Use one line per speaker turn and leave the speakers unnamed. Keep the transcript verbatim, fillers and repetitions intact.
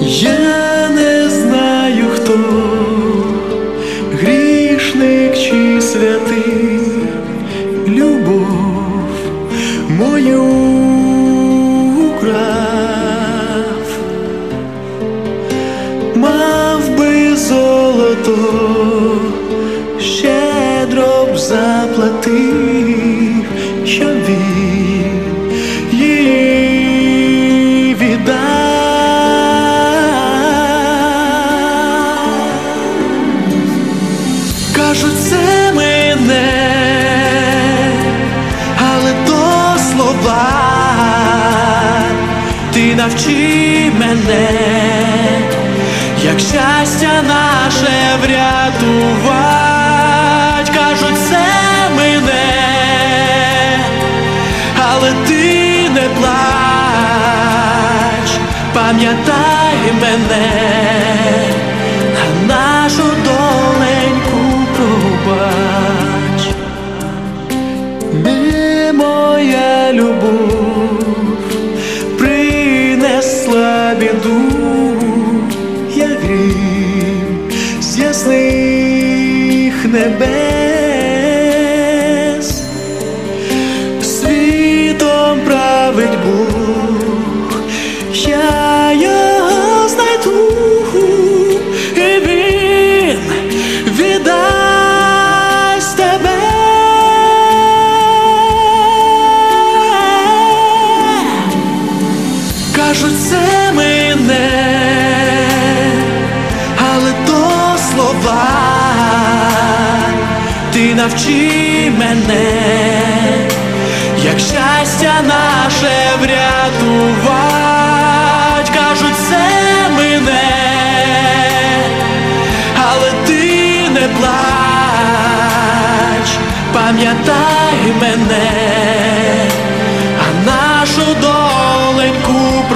Я не знаю, хто грішник чи святий, любов мою украв. Мав би золото, щедро б заплатив, щоб він її віддав. Кажуть, це мене, але то слова. Ти навчи мене, як щастя наше врятувать. Кажуть, це мене, але ти не плач, пам'ятай мене, а нашу доленьку пробач. Не моя любов принесла біду, я грім з ясних небес. Світом править Бог, я його знайду, і він віддасть тебе. Кажуть, це мене, але то слова. Ти навчи мене, як щастя наше врятувать.